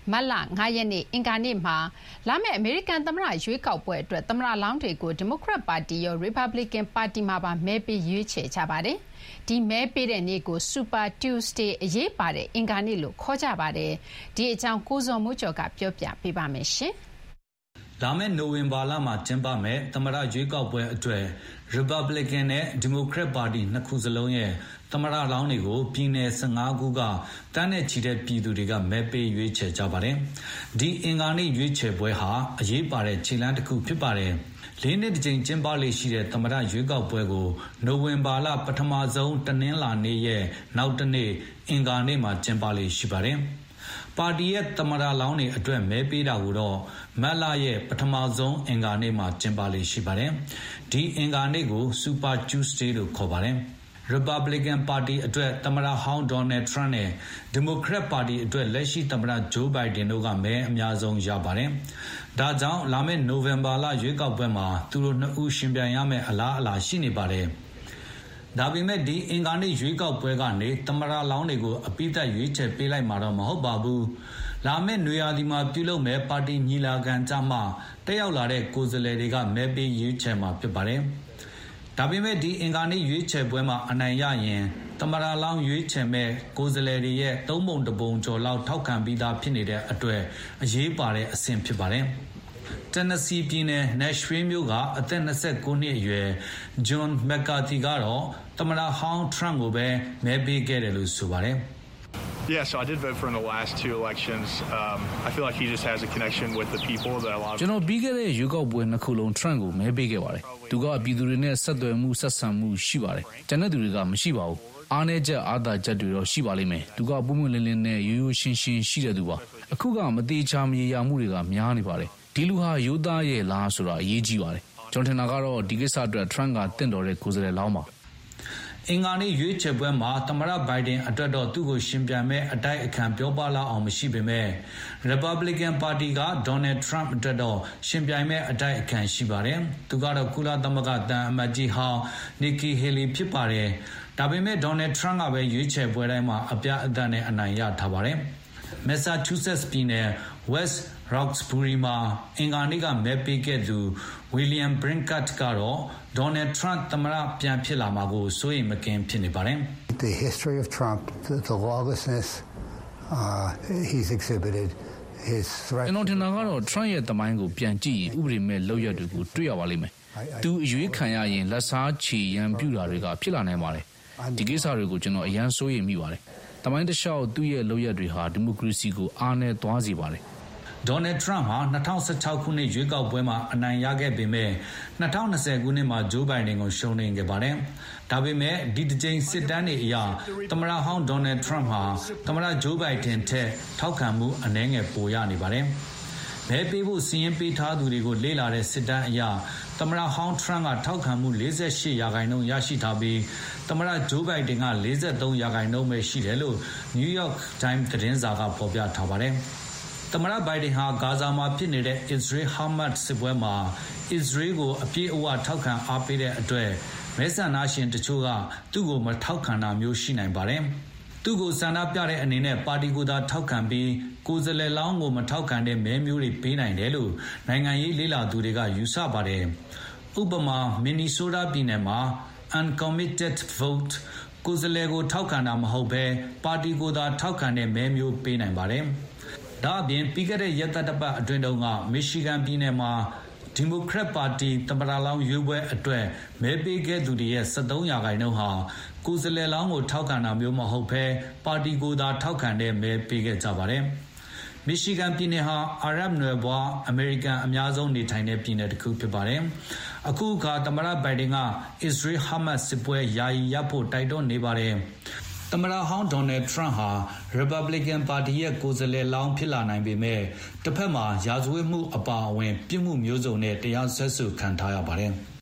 မတ်လ9 ရက်နေ့အင်္ဂါနေ့မှာလာမယ့်အမေရိကန်သမ္မတရွေးကောက်ပွဲအတွက်သမ္မတလောင်းတွေကိုဒီမိုကရက်ပါတီရောရီပတ်ဘလီကန်ပါတီမှာပါမဲပေးရွေးချယ်ကြပါတယ်။ဒီမဲပေးတဲ့နေ့ကို Super Tuesday အရေးပါတဲ့အင်္ဂါနေ့လို့ခေါ်ကြပါတယ်။ဒီအကြောင်းကိုဇော်မိုးကျော်ကပြောပြပေးပါမယ်ရှင်။လာမယ့်နိုဝင်ဘာလမှာကျင်းပမယ့်သမ္မတရွေးကောက်ပွဲအတွက်ရီပတ်ဘလီကန်နဲ့ဒီမိုကရက်ပါတီနှစ်ခုစလုံးရဲ့သမ္မတလောင်းတွေကိုပြည်နယ်15ခုကတန်းနဲ့ချီတဲ့ပြည်သူတွေကမဲပေးရွေးချယ်ကြပါတယ်။ဒီအင်္ဂါနေ့ရွေးချယ်ပွဲဟာအရေးပါတဲ့ခြေလှမ်းတစ်ခုဖြစ်ပါတယ်။၄နှစ်တစ်ကြိမ်ကျင်းပလေ့ရှိတဲ့သမ္မတရွေးကောက်ပွဲကိုနိုဝင်ဘာလပထမဆုံးတနင်္လာနေ့ရဲ့နောက်တနေ့အင်္ဂါနေ့မှာကျင်းပလေ့ရှိပါတယ်။ပါတီရဲ့သမ္မတလောင်းတွေအတွက်မဲပေးတာကိုတော့မတ်လရဲ့ပထမဆုံးအင်္ဂါနေ့မှာကျင်းပလေ့ရှိပါတယ်။ဒီအင်္ဂါနေ့ကို Super Tuesday လို့ခေါ်ပါတယ်။ Republican ပါတီအတွက်သမ္မတဟောင်း Donald Trump နဲ့ Democrat ပါတီအတွက်လက်ရှိသမ္မတ Joe Biden တို့ကမဲအများဆုံးရပါတယ်။ဒါကြောင့်လာမယ့်နိုဝင်ဘာလရွေးကောက်ပွဲမှာသူတို့နှစ်ဦးရှင်ပြိုင်ရမယ့်အလားအလာရှိနေပါတယ်။ဒါပေမဲ့ဒီအင်္ဂါနေ့ရွေးကောက်ပွဲကနေသမ္မတလောင်းတွေကိုအပိသက်ရွေးချယ်ပေးလိုက်မှာတော့မဟုတ်ပါဘူး။လာမယ့်နွေရာသီမှာပြုလုပ်မယ့်ပါတီညီလာခံကြမှာတက်ရောက်လာတဲ့ကိုယ်စားလှယ်တွေကမဲပေးရွေးချယ်မှာဖြစ်ပါတယ်။ဒါပေမဲ့ဒီအင်္ဂါနေ့ရွေးချယ်ပွဲမှာအနိုင်ရရင်သမ္မတလောင်းရွေးချယ်မဲ့ကိုယ်စားလှယ်တွေရဲ့3ပုံ1ပုံကျော်လောက်ထောက်ခံပြီးသားဖြစ်နေတဲ့အတွက်အရေးပါတဲ့အဆင့်ဖြစ်ပါတယ်။ Tennessee ပြည်နယ် Nashville မြို့ကအသက်29နှစ်အရွယ် John McCarthy ကတော့သမ္မတဟောင်း Trump ကိုပဲမဲပေးခဲ့တယ်လို့ဆိုပါတယ် Yeah, so I did vote for in the last two elections. I feel like he just has a connection with the people that a lot of ကျွန်တော်ပြီးခဲ့တဲ့ရွေးကောက်ပွဲနှစ်ခုလုံး Trump ကိုမဲပေးခဲ့ပါတယ်။သူကပြည်သူတွေနဲ့ဆက်သွယ်မှုဆက်ဆံမှုရှိပါတယ်။ကျန်တဲ့သူတွေကမရှိပါဘူး။အားနည်းချက်အားသာချက်တွေတော့ရှိပါလိမ့်မယ်။သူကပုံမှန်လင်းလင်းနဲ့ရိုးရိုးရှင်းရှင်းရှိတဲ့သူပါ။အခုကမတိချာမရေရာမှုတွေကများနေပါတယ်။ဒီလူဟာရိုးသားရဲ့လားဆိုတာအရေးကြီးပါတယ်။ကျွန်တော်ထင်တာကတော့ဒီကိစ္စအတွက် Trump ကတင့်တော်တဲ့ကိုယ်စားလှယ်လောင်းပါ။အင်္ဂါနေ့ရွေးချယ်ပွဲမှာသမ္မတဘိုင်ဒန်အတွက်တော့သူ့ကိုရှင်ပြိုင်မဲ့အတိုက်အခံပြောပလောက်အောင်မရှိပေမဲ့ Republican ပါတီက Donald Trump အတွက်တော့ရှင်ပြိုင်မဲ့အတိုက်အခံရှိပါတယ်။သူကတော့ကုလသမဂ္ဂတန်အမတ်ကြီးဟောင်း Nikki Haley ဖြစ်ပါတယ်။ဒါပေမဲ့ Donald Trump ကပဲရွေးချယ်ပွဲတိုင်းမှာအပြတ်အသတ်နဲ့အနိုင်ရထားပါတယ်။ Massachusetts ပြည်နယ် West Roxbury မှာအင်္ဂါနေ့ကမဲပေးခဲ့သူ William Brinkat ကတော့ Donald Trump သမ္မတပြန်ဖြစ်လာမှာကိုစိုးရိမ်မကင်းဖြစ်နေပါတယ်။ The history of Trump, the lawlessness he's exhibited, his threat. ကျွန်တော်ထင်တာကတော့ Trump ရဲ့သမိုင်းကိုပြန်ကြည့်ရင်ဥပဒေမဲ့လုပ်ရက်တွေကိုတွေ့ရပါလိမ့်မယ်။သူအရွေးခံရရင်လက်စားချေရန်ပြူတာတွေကဖြစ်လာနိုင်ပါတယ်။ဒီကိစ္စတွေကိုကျွန်တော်အရန်စိုးရိမ်မိပါတယ်။သမိုင်းတစ်လျှောက်သူ့ရဲ့လုပ်ရက်တွေဟာဒီမိုကရေစီကိုအားနည်းသွားစေပါတယ်။ Donald Trump ဟာ2016ခုနှစ်ရွေးကောက်ပွဲမှာအနိုင်ရခဲ့ပေမဲ့2020ခုနှစ်မှာ Joe Biden ကိုရှုံးနိမ့်ခဲ့ပါတယ်။ဒါပေမဲ့ဒီတစ်ကြိမ်စစ်တမ်းတွေအရသမ္မတဟောင်း Donald Trump ဟာသမ္မတ Joe Biden ထက်ထောက်ခံမှုအနည်းငယ်ပိုရနေပါတယ်။မဲပေးဖို့စီရင်ပေးထားသူတွေကိုလေ့လာတဲ့စစ်တမ်းအရသမ္မတဟောင်း Trump ကထောက်ခံမှု48%ရရှိထားပြီးသမ္မတ Joe Biden က43%ပဲရှိတယ်လို့ New York Times သတင်းစာကဖော်ပြထားပါတယ်။သမ္မတဘိုင်ဒန်ဟာဂါဇာမှာဖြစ်နေတဲ့ Israel-Hamas စစ်ပွဲမှာ Israel ကိုအပြည့်အဝထောက်ခံအားပေးတဲ့အတွက်မဲဆန္ဒရှင်တချို့ကသူ့ကိုမထောက်ခံတာမျိုးရှိနိုင်ပါတယ်။သူ့ကိုဆန္ဒပြတဲ့အနေနဲ့ပါတီကိုသာထောက်ခံပြီးကိုယ်စားလှယ်လောင်းကိုမထောက်ခံတဲ့မဲမျိုးတွေပေးနိုင်တယ်လို့နိုင်ငံရေးလေ့လာသူတွေကယူဆပါတယ်။ဥပမာ Minnesota ပြည်နယ်မှာ uncommitted vote ကိုယ်စားလှယ်ကိုထောက်ခံတာမဟုတ်ဘဲပါတီကိုသာထောက်ခံတဲ့မဲမျိုးပေးနိုင်ပါတယ်။ဒါအပြင်ပြီးခဲ့တဲ့ရက်သတ္တပတ်အတွင်းတုန်းကမီရှီဂန်ပြည်နယ်မှာဒီမိုကရက်ပါတီသမ္မတလောင်းရွေးပွဲအတွက်မဲပေးခဲ့သူတွေရဲ့73%ဟာကိုယ်စားလှယ်လောင်းကိုထောက်ခံတာမျိုးမဟုတ်ဘဲပါတီကိုသာထောက်ခံတဲ့မဲပေးခဲ့ကြပါတယ်။မီရှီဂန်ပြည်နယ်ဟာအာရပ်နွယ်ဘွားအမေရိကန်အများဆုံးနေထိုင်တဲ့ပြည်နယ်တစ်ခုဖြစ်ပါတယ်။အခုအခါသမ္မတဘိုင်ဒန်က Israel-Hamas စစ်ပွဲယာယီရပ်ဖို့တိုက်တွန်းနေပါတယ်။သမ္မတဟောင်း Donald Trump ဟာ Republican ပါတီရဲ့ကိုယ်စားလှယ်လောင်းဖြစ်လာနိုင်ပေမဲ့တစ်ဖက်မှာရာဇဝတ်မှုအပါအဝင်ပြစ်မှုမျိုးစုံနဲ့တရားစွဲဆိုခံထားရပါတယ်။